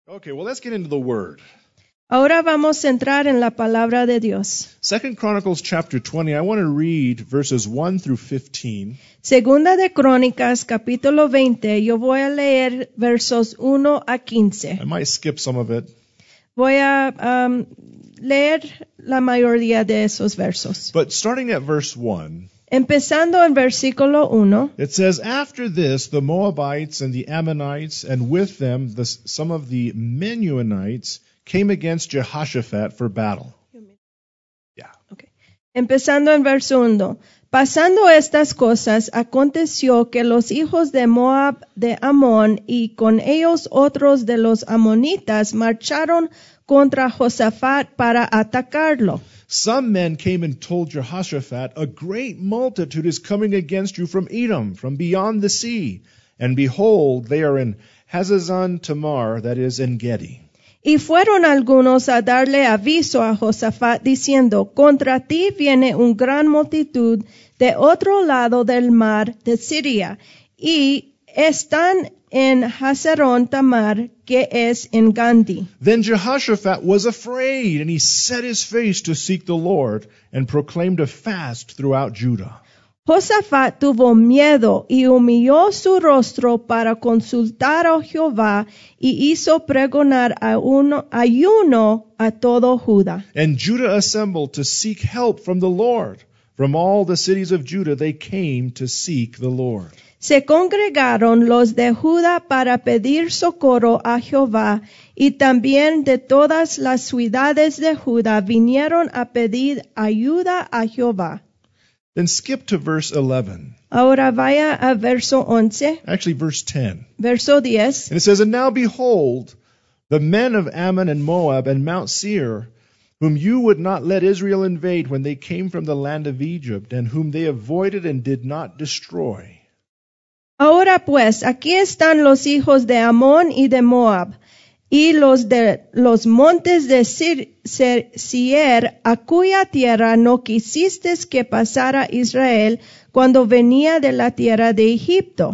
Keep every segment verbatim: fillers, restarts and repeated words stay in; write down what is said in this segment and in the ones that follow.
Okay, well, let's get into the Word. Ahora vamos a entrar en la palabra de Dios. Second Chronicles chapter twenty, I want to read verses one through fifteen. Segunda de Crónicas, capítulo veinte, yo voy a leer versos uno a quince. I might skip some of it. Voy a um, leer la mayoría de esos versos. But starting at verse one, Empezando en versículo uno, it says, After this, the Moabites and the Ammonites, and with them the, some of the Meunites, came against Jehoshaphat for battle. Yeah. okay. Empezando en verso uno. Pasando estas cosas, aconteció que los hijos de Moab de Amón y con ellos otros de los amonitas marcharon contra Josafat para atacarlo. Some men came and told Jehoshaphat, A great multitude is coming against you from Edom, from beyond the sea. And behold, they are in Hazazon Tamar, that is, En Gedi. Y fueron algunos a darle aviso a Josafat, diciendo, Contra ti viene una gran multitud de otro lado del mar de Siria, y están en Hazazón Tamar, que es en Gadi. Then Jehoshaphat was afraid, and he set his face to seek the Lord, and proclaimed a fast throughout Judah. Josafat tuvo miedo y humilló su rostro para consultar a Jehová y hizo pregonar a uno, ayuno a todo Judá. And Judah assembled to seek help from the Lord. From all the cities of Judah they came to seek the Lord. Se congregaron los de Judá para pedir socorro a Jehová, y también de todas las ciudades de Judá vinieron a pedir ayuda a Jehová. Then skip to verse eleven. Ahora vaya a verso once, Actually, verse ten. verso diez. And it says, And now behold, the men of Ammon and Moab and Mount Seir, whom you would not let Israel invade when they came from the land of Egypt, and whom they avoided and did not destroy. Ahora pues, aquí están los hijos de Amón y de Moab, y los de los montes de Seir, a cuya tierra no quisiste que pasara Israel cuando venía de la tierra de Egipto.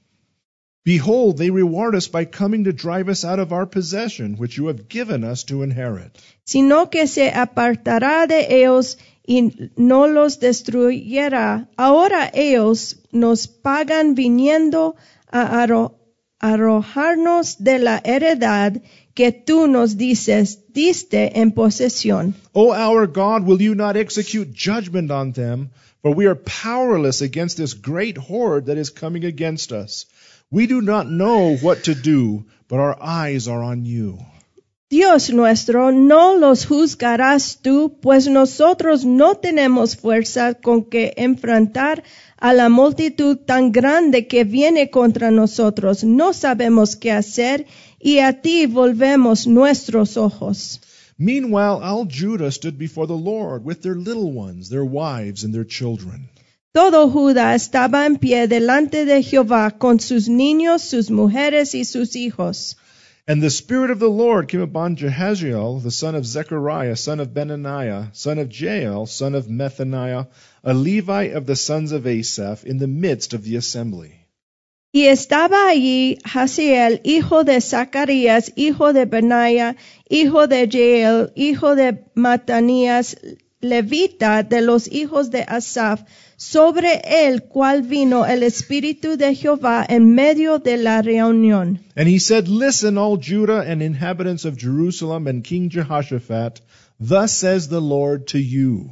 Behold, they reward us by coming to drive us out of our possession, which you have given us to inherit. Sino que se apartará de ellos y no los destruyera. Ahora ellos nos pagan viniendo a arro arrojarnos de la heredad que tú nos dices, diste en posesión. O our God, will you not execute judgment on them? For we are powerless against this great horde that is coming against us. We do not know what to do, but our eyes are on you. Dios nuestro, no los juzgarás tú, pues nosotros no tenemos fuerza con que enfrentar a la multitud tan grande que viene contra nosotros. No sabemos qué hacer, y a ti volvemos nuestros ojos. Meanwhile, all Judah stood before the Lord with their little ones, their wives, and their children. Todo Judá estaba en pie delante de Jehová con sus niños, sus mujeres y sus hijos. And the Spirit of the Lord came upon Jehaziel, the son of Zechariah, son of Benaniah, son of Jael, son of Methaniah, a Levite of the sons of Asaph, in the midst of the assembly. Y estaba allí Jaziel, hijo de Zacarías, hijo de Benaiah, hijo de Jael, hijo de Matanías, levita de los hijos de Asaph, sobre el cual vino el Espíritu de Jehová en medio de la reunión. And he said, Listen, all Judah and inhabitants of Jerusalem and King Jehoshaphat, thus says the Lord to you.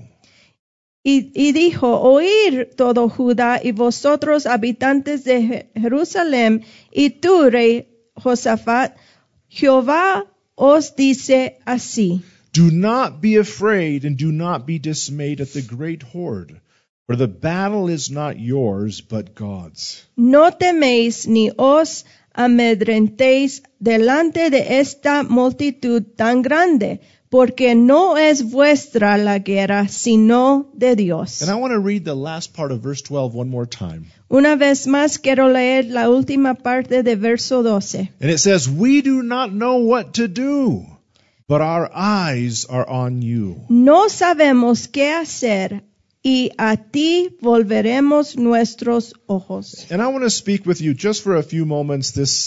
Y, y dijo, oír todo Judá y vosotros habitantes de Jerusalén, y tú, rey Josafat, Jehová os dice así. Do not be afraid and do not be dismayed at the great horde, for the battle is not yours, but God's. No teméis ni os amedrentéis delante de esta multitud tan grande, porque no es vuestra la guerra, sino de Dios. And I want to read the last part of verse twelve one more time. Una vez más quiero leer la última parte de verso doce. And it says, We do not know what to do, but our eyes are on you. No sabemos qué hacer, y a ti volveremos nuestros ojos. And I want to speak with you just for a few moments this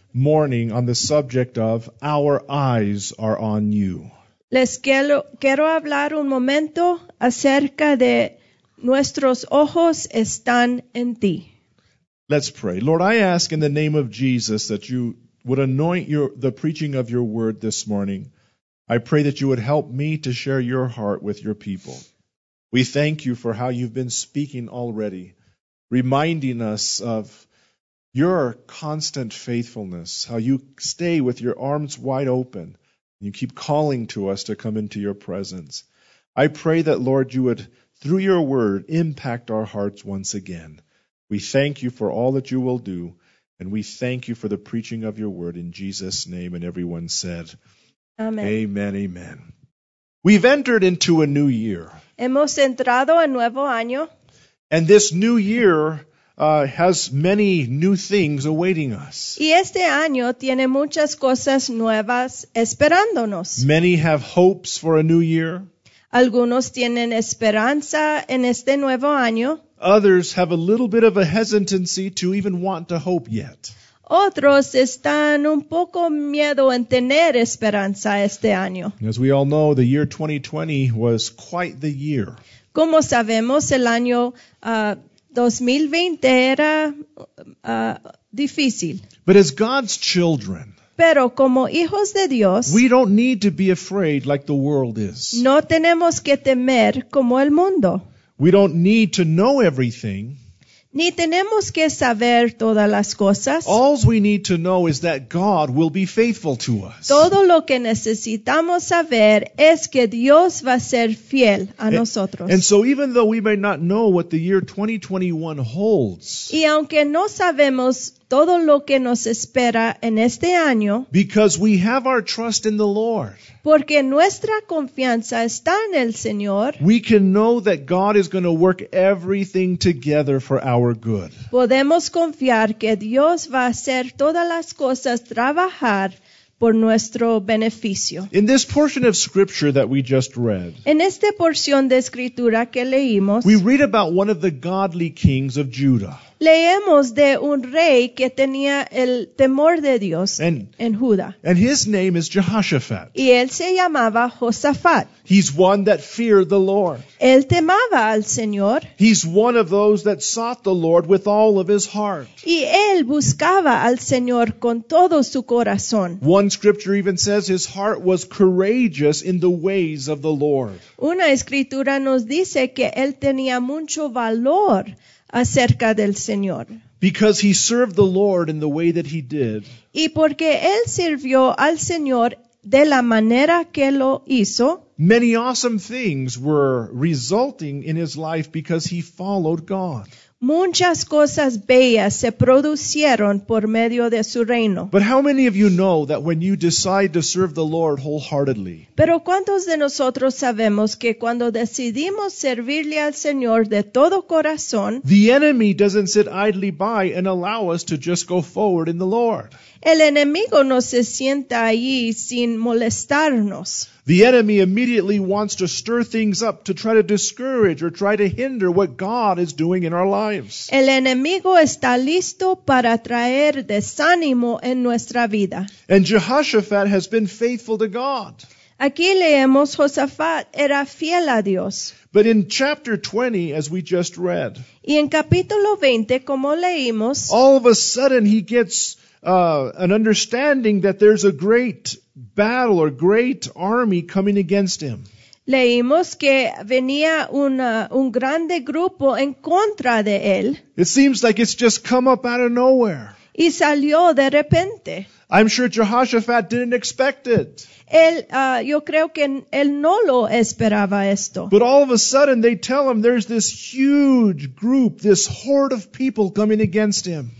morning on the subject of Our Eyes Are on You. Les quiero, quiero hablar un momento acerca de nuestros ojos están en ti. Let's pray. Lord, I ask in the name of Jesus that you would anoint your, the preaching of your word this morning. I pray that you would help me to share your heart with your people. We thank you for how you've been speaking already, reminding us of your constant faithfulness, how you stay with your arms wide open. You keep calling to us to come into your presence. I pray that, Lord, you would, through your word, impact our hearts once again. We thank you for all that you will do, and we thank you for the preaching of your word in Jesus' name. And everyone said, Amén. Amen, amen. We've entered into a new year, Hemos entrado en nuevo año and this new year uh, has many new things awaiting us. y este año tiene muchas cosas nuevas esperándonos. Many have hopes for a new year. Algunos tienen esperanza en este nuevo año. Others have a little bit of a hesitancy to even want to hope yet. Otros están un poco miedo en tener esperanza este año. As we all know, the year twenty twenty was quite the year. Como sabemos, el año uh, dos mil veinte era uh, difícil. But as God's children, Pero como hijos de Dios, we don't need to be afraid like the world is. no tenemos que temer como el mundo. We don't need to know everything. Ni tenemos que saber todas las cosas. All we need to know is that God will be faithful to us. Todo lo que necesitamos saber es que Dios va a ser fiel a nosotros. And so even though we may not know what the year twenty twenty-one holds, Y aunque no sabemos todo lo que nos espera en este año, because we have our trust in the Lord, porque nuestra confianza está en el Señor, we can know that God is going to work everything together for our good. podemos confiar que Dios va a hacer todas las cosas trabajar por nuestro beneficio. In this portion of scripture that we just read, En esta porción de escritura que leímos, we read about one of the godly kings of Judah. leemos de un rey que tenía el temor de Dios And, en Judá. and his name is Jehoshaphat. Y él se llamaba Josafat. He's one that feared the Lord. Él temaba al Señor He's one of those that sought the Lord with all of his heart. y él buscaba al Señor con todo su corazón. One scripture even says his heart was courageous in the ways of the Lord. Una escritura nos dice que él tenía mucho valor acerca del Señor. Because he served the Lord in the way that he did, Y porque él sirvió al Señor de la manera que lo hizo, many awesome things were resulting in his life because he followed God. muchas cosas bellas se producieron por medio de su reino. But how many of you know that when you decide to serve the Lord wholeheartedly, Pero ¿cuántos de nosotros sabemos que cuando decidimos servirle al Señor de todo corazón, the enemy doesn't sit idly by and allow us to just go forward in the Lord? el enemigo no se sienta allí sin molestarnos? The enemy immediately wants to stir things up to try to discourage or try to hinder what God is doing in our lives. El enemigo está listo para traer desánimo en nuestra vida. And Jehoshaphat has been faithful to God. Aquí leemos Josafat era fiel a Dios. But in chapter twenty, as we just read, Y en capítulo veinte, como leímos, all of a sudden he gets uh, an understanding that there's a great battle or great army coming against him. leímos que venía una, un grande grupo en contra de él It seems like it's just come up out of nowhere. y salió de repente. I'm sure Jehoshaphat didn't expect it. Él, ah, yo creo que él no lo esperaba esto. But all of a sudden they tell him there's this huge group, this horde of people coming against him.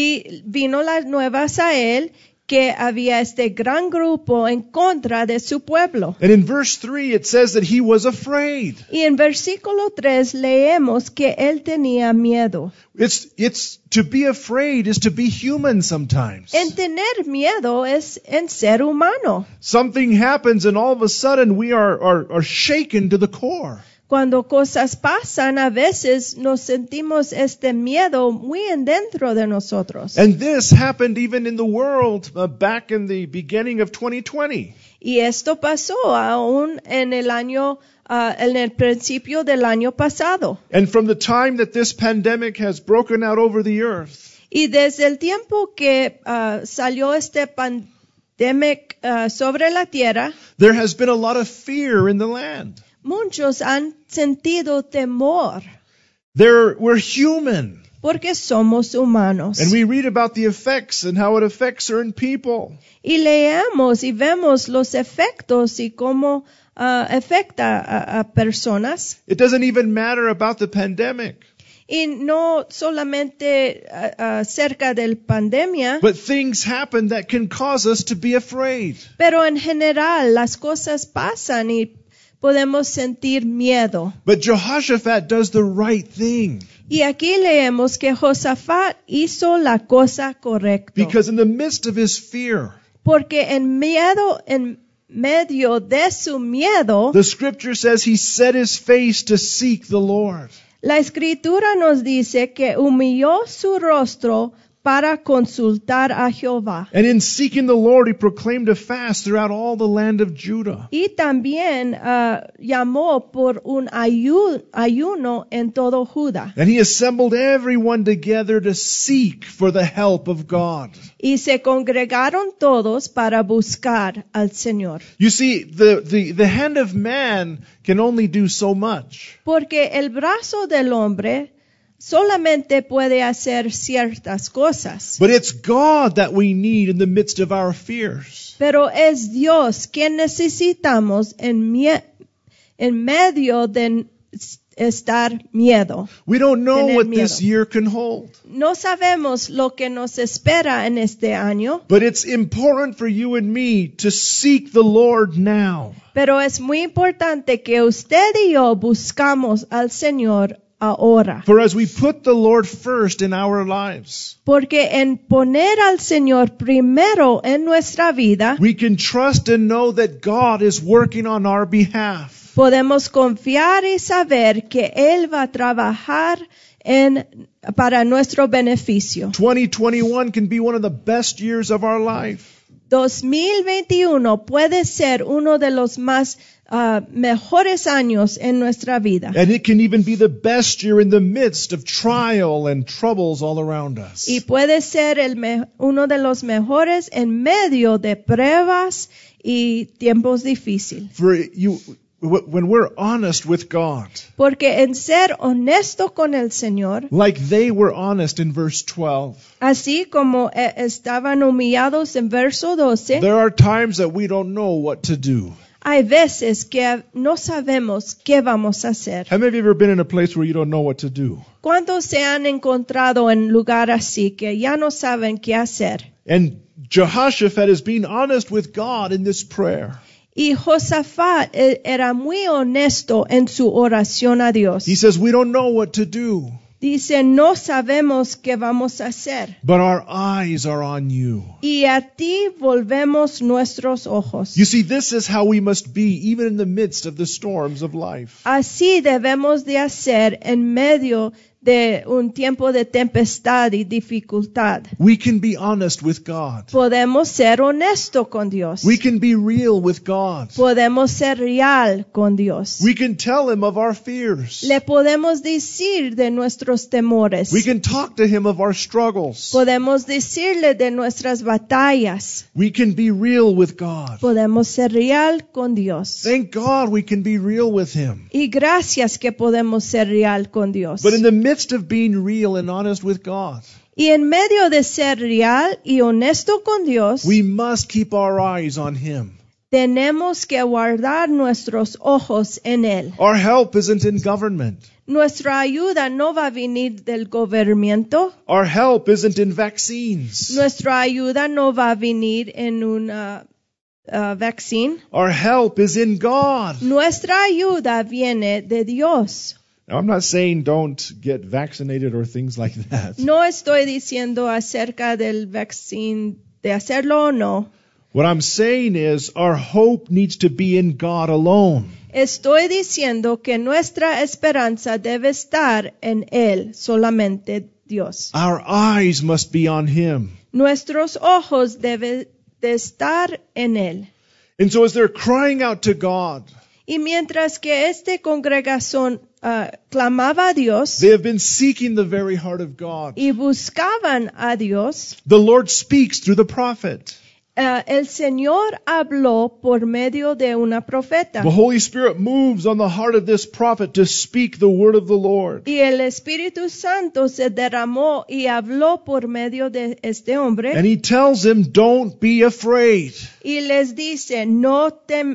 Y vino las nuevas a él que había este gran grupo en contra de su pueblo. And in verse three it says that he was afraid. Y en versículo tres leemos que él tenía miedo. It's, it's, to be afraid is to be human sometimes. En tener miedo es en ser humano. Something happens and all of a sudden we are, are, are shaken to the core. cuando cosas pasan, a veces nos sentimos este miedo muy en dentro de nosotros. And this happened even in the world uh, back in the beginning of twenty twenty. Y esto pasó aún en el año, uh, en el principio del año pasado. And from the time that this pandemic has broken out over the earth, Y desde el tiempo que uh, salió este pandemic uh, sobre la tierra, there has been a lot of fear in the land. muchos han sentido temor There, we're human. porque somos humanos. And we read about the effects and how it affects certain people. Y leemos y vemos los efectos y cómo uh, afecta a, a personas. It doesn't even matter about the pandemic, Y no solamente uh, uh, cerca de la pandemia, but things happen that can cause us to be afraid. pero en general las cosas pasan y podemos sentir miedo. But Jehoshaphat does the right thing, Y aquí leemos que Josafat hizo la cosa correcta. because in the midst of his fear, Porque en miedo, en medio de su miedo, the scripture says he set his face to seek the Lord. la escritura nos dice que humilló su rostro para consultar a Jehová. And in seeking the Lord, he proclaimed a fast throughout all the land of Judah. Y también uh, llamó por un ayu- ayuno en todo Judá. And he assembled everyone together to seek for the help of God. Y se congregaron todos para buscar al Señor. You see, the, the, the hand of man can only do so much. Porque el brazo del hombre solamente puede hacer ciertas cosas. But it's God that we need in the midst of our fears. Pero es Dios quien necesitamos en, mie- en medio de estar miedo. We don't know Tener what miedo. this year can hold. No sabemos lo que nos espera en este año, But it's important for you and me to seek the Lord now. pero es muy importante que usted y yo buscamos al Señor ahora. For as we put the Lord first in our lives, Porque en poner al Señor primero en nuestra vida, we can trust and know that God is working on our behalf. podemos confiar y saber que Él va a trabajar en, para nuestro beneficio. twenty twenty-one can be one of the best years of our life. dos mil veintiuno puede ser uno de los más uh, mejores años en nuestra vida. And it can even be the best year in the midst of trial and troubles all around us. Y puede ser el me- uno de los mejores en medio de pruebas y tiempos difíciles. For you, when we're honest with God, Porque en ser honesto con el Señor, like they were honest in verse twelve, así como eh, estaban humillados en verso doce, there are times that we don't know what to do. hay veces que no sabemos qué vamos a hacer. How many of you have ever been in a place where you don't know what to do? ¿Cuántos se han encontrado en lugar así que ya no saben qué hacer? And Jehoshaphat is being honest with God in this prayer. Y Josafat eh, era muy honesto en su oración a Dios. He says, we don't know what to do, Dice, no sabemos qué vamos a hacer. but our eyes are on you. Y a ti volvemos nuestros ojos. You see, this is how we must be even in the midst of the storms of life. Así debemos de hacer en medio de un tiempo de tempestad y dificultad. We can be honest with God. Podemos ser honesto con Dios. We can be real with God. Podemos ser real con Dios. We can tell him of our fears. Le podemos decir de nuestros temores. We can talk to him of our struggles. Podemos decirle de nuestras batallas. We can be real with God. Podemos ser real con Dios. Thank God we can be real with him. Y gracias que podemos ser real con Dios. But in the midst of being real and honest with God, Y en medio de ser real y honesto con Dios, we must keep our eyes on him. tenemos que guardar nuestros ojos en Él. Our help isn't in government. Nuestra ayuda no va a venir del gobierno. Our help isn't in vaccines. Nuestra ayuda no va a venir en una uh, vaccine. Our help is in God. Nuestra ayuda viene de Dios. Now, I'm not saying don't get vaccinated or things like that. No estoy diciendo acerca del vaccine de hacerlo o no. What I'm saying is our hope needs to be in God alone. Estoy diciendo que nuestra esperanza debe estar en Él, solamente Dios. Our eyes must be on Him. Nuestros ojos deben de estar en Él. And so as they're crying out to God, Y mientras que esta congregación uh, clamaba a Dios they have been seeking the very heart of God. y buscaban a Dios, The Lord speaks through the prophet. uh, el Señor habló por medio de una profeta. The Holy Spirit moves on the heart of this prophet to speak the word of the Lord. Y el Espíritu Santo se derramó y habló por medio de este hombre. And he tells him, don't be afraid. Y les dice, no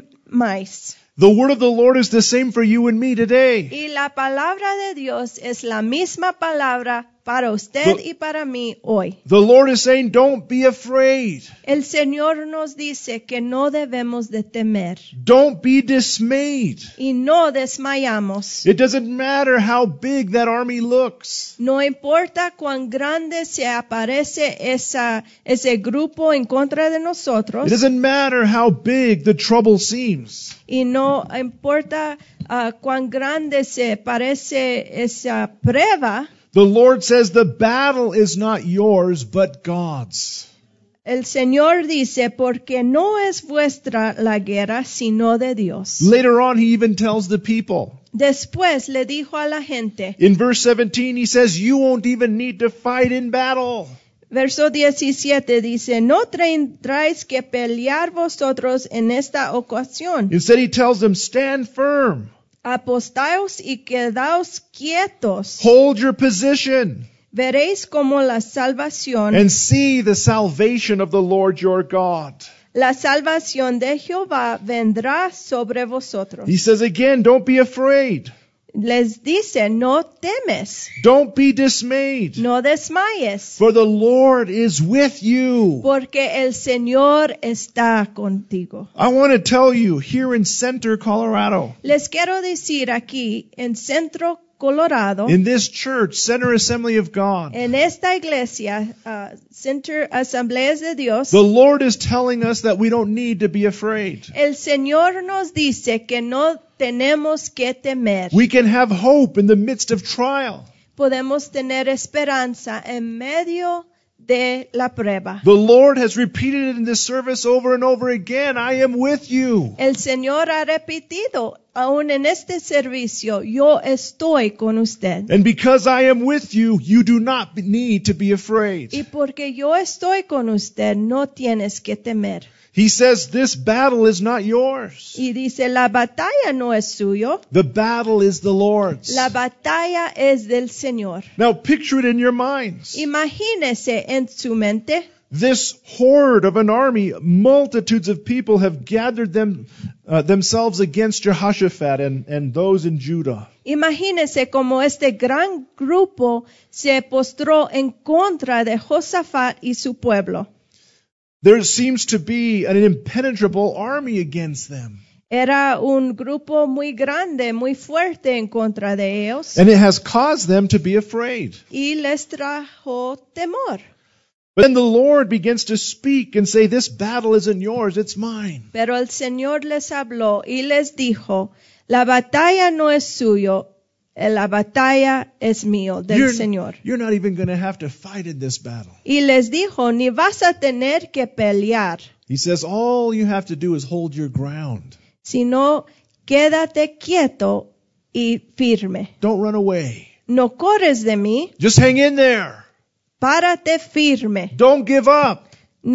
temáis. The word of the Lord is the same for you and me today. Y la palabra de Dios es la misma palabra para usted The- y para mí hoy. The Lord is saying, don't be afraid. El Señor nos dice que no debemos de temer Don't be dismayed. y no desmayamos. It doesn't matter how big that army looks. No importa cuán grande se aparece esa, ese grupo en contra de nosotros It doesn't matter how big the trouble seems. y no importa ah, cuán grande se parece esa prueba. The Lord says the battle is not yours, but God's. El Señor dice, porque no es vuestra la guerra, sino de Dios. Later on, he even tells the people. Después le dijo a la gente, In verse seventeen, he says, you won't even need to fight in battle. verso diecisiete dice, no tendráis que pelear vosotros en esta ocasión. Instead, he tells them, stand firm. Apostaos y quedaos quietos. Hold your position Veréis como la salvación, and see the salvation of the Lord your God. la salvación de Jehová vendrá sobre vosotros. He says again, don't be afraid. Les dice, no temes, Don't be dismayed. no desmayes, For the Lord is with you. porque el Señor está contigo. I want to tell you, here in Center, Colorado, Les quiero decir aquí, en Centro Colorado, in this church, Center Assembly of God, en esta iglesia, uh, Center Asambleas de Dios, the Lord is telling us that we don't need to be afraid. el Señor nos dice que no tenemos que temer. We can have hope in the midst of trial. Podemos tener esperanza en medio de la prueba. The Lord has repeated it in this service over and over again. I am with you. El Señor ha repetido, aún en este servicio, yo estoy con usted. And because I am with you, you do not need to be afraid. Y porque yo estoy con usted, no tienes que temer. He says this battle is not yours. Y dice, la batalla no es suyo, The battle is the Lord's. la batalla es del Señor. Now picture it in your minds. Imagínese en su mente, This horde of an army, multitudes of people have gathered them, uh, themselves against Jehoshaphat and, and those in Judah. imagínese como este gran grupo se postró en contra de Josafat y su pueblo. There seems to be an impenetrable army against them. Era un grupo muy grande, muy fuerte en contra de ellos And it has caused them to be afraid. y les trajo temor. But then the Lord begins to speak and say, this battle isn't yours, it's mine. Pero el Señor les habló y les dijo, la batalla no es suyo, la batalla es mío, del You're, Señor. you're not even going to have to fight in this battle. Y les dijo, ni vas a tener que pelear, He says, all you have to do is hold your ground. sino quédate quieto y firme. Don't run away. No corres de mí, Just hang in there. párate firme. Don't give up.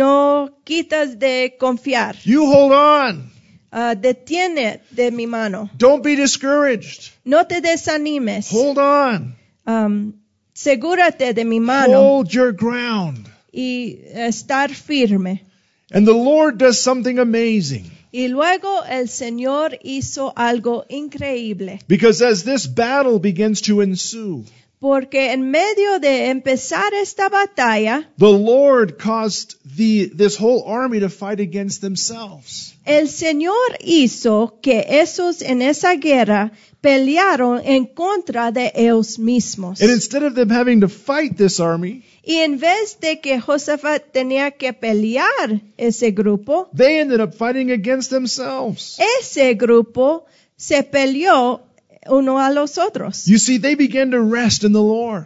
No quitas de confiar. You hold on. Ah, detiene de mi mano. Don't be discouraged. No te desanimes. Hold on. Um, segúrate de mi mano Hold your ground. y estar firme. And the Lord does something amazing. Y luego el Señor hizo algo increíble. Because as this battle begins to ensue, Porque en medio de empezar esta batalla, the Lord caused the this whole army to fight against themselves. el Señor hizo que esos en esa guerra pelearon en contra de ellos mismos. And instead of them having to fight this army, Y en vez de que Josafat tenía que pelear ese grupo, they ended up fighting against themselves. ese grupo se peleó uno a los otros. You see, they began to rest in the Lord.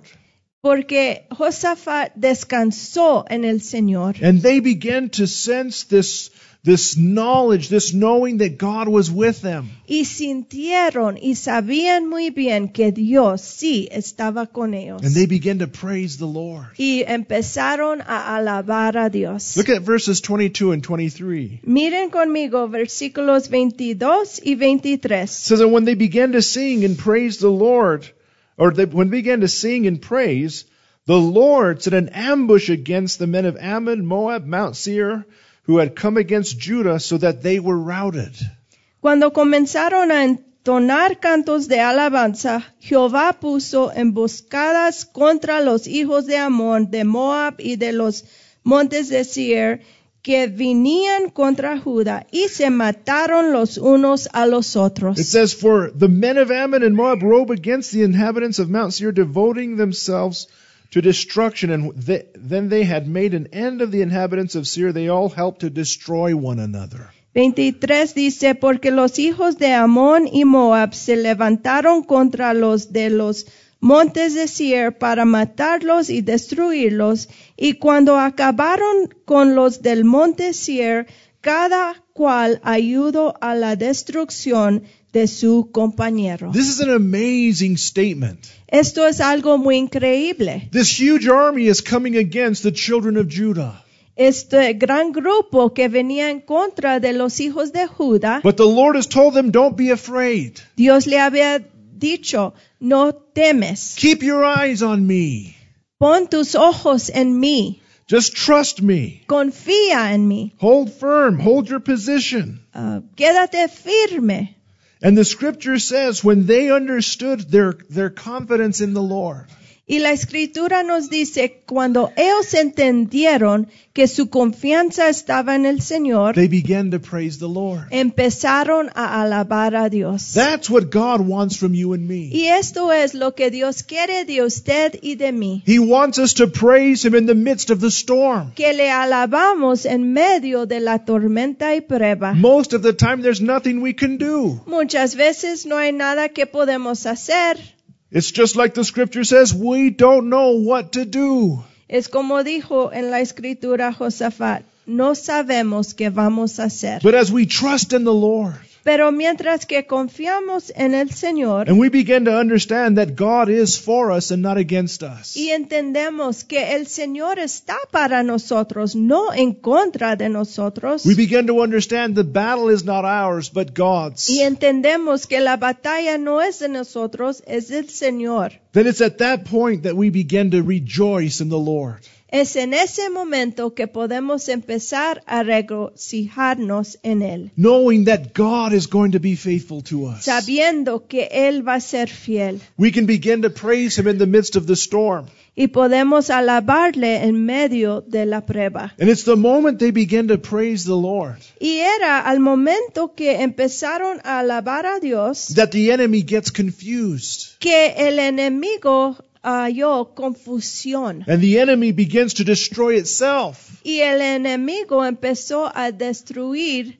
Porque Josafat descansó en el Señor. And they began to sense this, this knowledge, this knowing that God was with them. Y sintieron y sabían muy bien que Dios sí estaba con ellos. And they began to praise the Lord. Y empezaron a alabar a Dios. Look at verses twenty-two and twenty-three. Miren conmigo versículos veintidós y It veintitrés. says, and when they began to sing and praise the Lord, or they, when they began to sing and praise, the Lord set an ambush against the men of Ammon, Moab, Mount Seir, who had come against Judah, so that they were routed. Cuando comenzaron a entonar cantos de alabanza, Jehová puso emboscadas contra los hijos de Amón, de Moab y de los montes de Seir, que venían contra Judá, y se mataron los unos a los otros. It says, for the men of Ammon and Moab rose against the inhabitants of Mount Seir, devoting themselves to destruction. And they, then they had made an end of the inhabitants of Seir. They all helped to destroy one another. veintitrés dice, porque los hijos de Amón y Moab se levantaron contra los de los montes de Seir para matarlos y destruirlos, y cuando acabaron con los del monte Seir, cada cual ayudó a la destrucción de su compañero. This is an amazing statement. Esto es algo muy increíble. This huge army is coming against the children of Judah. Este gran grupo que venía en contra de los hijos de Judá, But the Lord has told them, don't be afraid. Dios le había dicho, no temes, Keep your eyes on me. pon tus ojos en mí, Just trust me. confía en mí, Hold firm. Hold your position. uh, quédate firme. And the scripture says when they understood their, their confidence in the Lord, Y la escritura nos dice, cuando ellos entendieron que su confianza estaba en el Señor, they began to praise the Lord. empezaron a alabar a Dios. That's what God wants from you and me. Y esto es lo que Dios quiere de usted y de mí. He wants us to praise Him in the midst of the storm. Que le alabamos en medio de la tormenta y prueba. Most of the time there's nothing we can do. Muchas veces no hay nada que podemos hacer. It's just like the scripture says, we don't know what to do. Es como dijo en la escritura Josafat, no sabemos qué vamos a hacer. But as we trust in the Lord, Pero mientras que confiamos en el Señor and we begin to understand that God is for us and not against us, y entendemos que el Señor está para nosotros, no en contra de nosotros, we begin to understand the battle is not ours, but God's. y entendemos que la batalla no es de nosotros, es del Señor. Then it's at that point that we begin to rejoice in the Lord. Es en ese momento que podemos empezar a regocijarnos en Él, Knowing that God is going to be faithful to us. sabiendo que Él va a ser fiel. We can begin to praise Him in the midst of the storm. Y podemos alabarle en medio de la prueba. And it's the moment they begin to praise the Lord Y era al momento que empezaron a alabar a Dios that the enemy gets confused. que el enemigo halló confusión. And the enemy begins to destroy itself. Y el enemigo empezó a destruir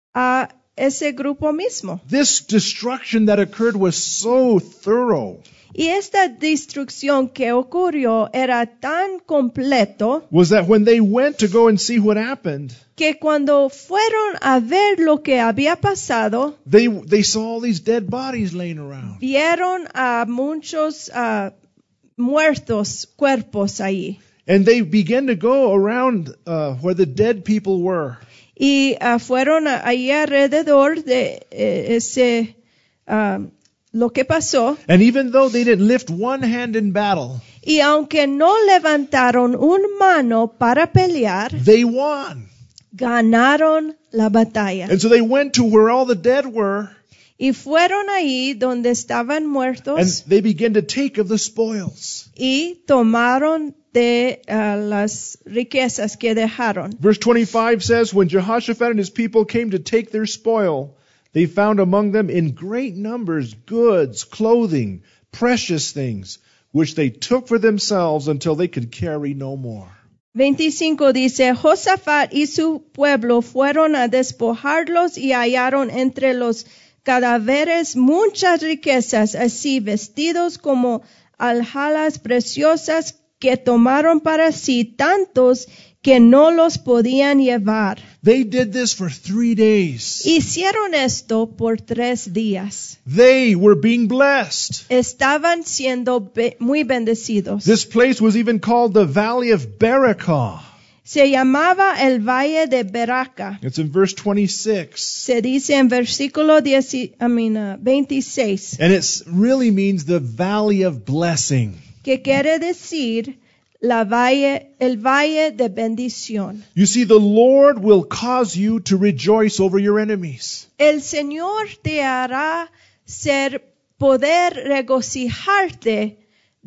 a ese grupo mismo. This destruction that occurred was so thorough. Y esta destrucción que ocurrió era tan completo Was that when they went to go and see what happened, que cuando fueron a ver lo que había pasado, they they saw all these dead bodies laying around. vieron a muchos uh, muertos cuerpos ahí. And they began to go around uh, where the dead people were. Y uh, fueron a- ahí alrededor de eh, ese uh, lo que pasó. And even though they didn't lift one hand in battle, Y aunque no levantaron un mano para pelear, they won. ganaron la batalla. And so they went to where all the dead were, Y fueron ahí donde estaban and muertos they began to take of the spoils. y tomaron de uh, las riquezas que dejaron. Verse twenty-five says, when Jehoshaphat and his people came to take their spoil, they found among them in great numbers goods, clothing, precious things, which they took for themselves until they could carry no more. veinticinco dice, Josafat y su pueblo fueron a despojarlos y hallaron entre los cadáveres muchas riquezas, así vestidos como alhajas preciosas que tomaron para sí tantos que no los podían llevar. They did this for three days. Hicieron esto por tres días. They were being blessed. Estaban siendo be- muy bendecidos. This place was even called the Valley of Berakah. Se llamaba el Valle de Beraca. It's in verse twenty-six. Se dice en versículo diez, I mean, uh, veintiséis, And it really means the Valley of Blessing. que quiere decir la valle, el Valle de Bendición. You see, the Lord will cause you to rejoice over your enemies. El Señor te hará ser, poder regocijarte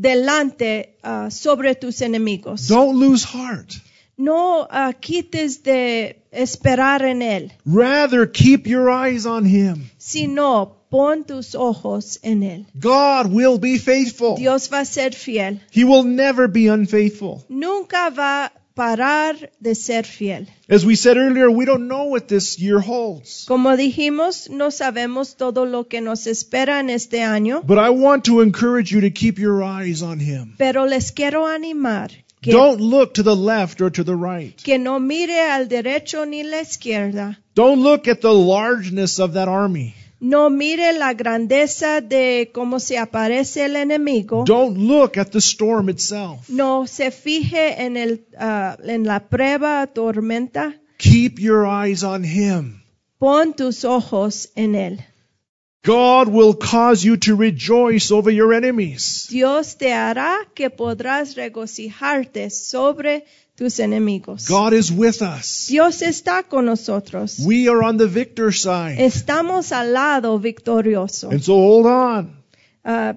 delante uh, sobre tus enemigos. Don't lose heart. No uh, quites de esperar en Él, Rather, keep your eyes on Him. sino pon tus ojos en Él. God will be faithful. Dios va a ser fiel. He will never be unfaithful. Nunca va a parar de ser fiel. As we said earlier, we don't know what this year holds. Como dijimos, no sabemos todo lo que nos espera en este año, But I want to encourage you to keep your eyes on Him. pero les quiero animar que, Don't look to the left or to the right. que no mire al derecho ni la izquierda. Don't look at the largeness of that army. No mire la grandeza de cómo se aparece el enemigo. Don't look at the storm itself. No se fije en, el, ah, en la prueba, tormenta. Keep your eyes on Him. Pon tus ojos en Él. God will cause you to rejoice over your enemies. Dios te hará que podrás regocijarte sobre tus enemigos. God is with us. Dios está con nosotros. We are on the victor side. Estamos al lado victorioso. And so hold on. Ah,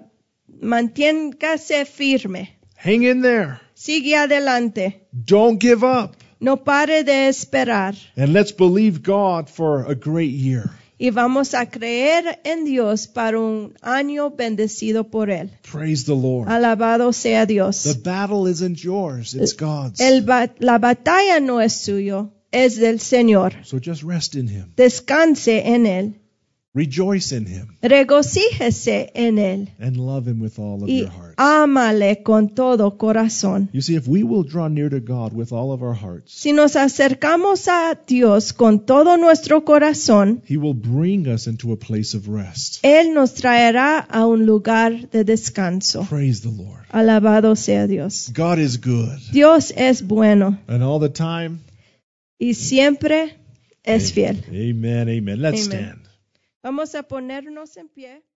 manténgase firme. Hang in there. Sigue adelante. Don't give up. No pare de esperar. And let's believe God for a great year. Y vamos a creer en Dios para un año bendecido por Él. Praise the Lord. Alabado sea Dios. The battle isn't yours, it's God's. El ba- la batalla no es suyo, es del Señor. So just rest in Him. Descanse en Él. Rejoice in Him. Regocíjese en Él. And love Him with all of Y your heart. ámale con todo corazón. You see, if we will draw near to God with all of our hearts, Si nos acercamos a Dios con todo nuestro corazón, He will bring us into a place of rest. Él nos traerá a un lugar de descanso. Praise the Lord. Alabado sea Dios. God is good. Dios es bueno And all the time, y siempre es fiel. amen, amen. Let's Amen. stand. Vamos a ponernos en pie.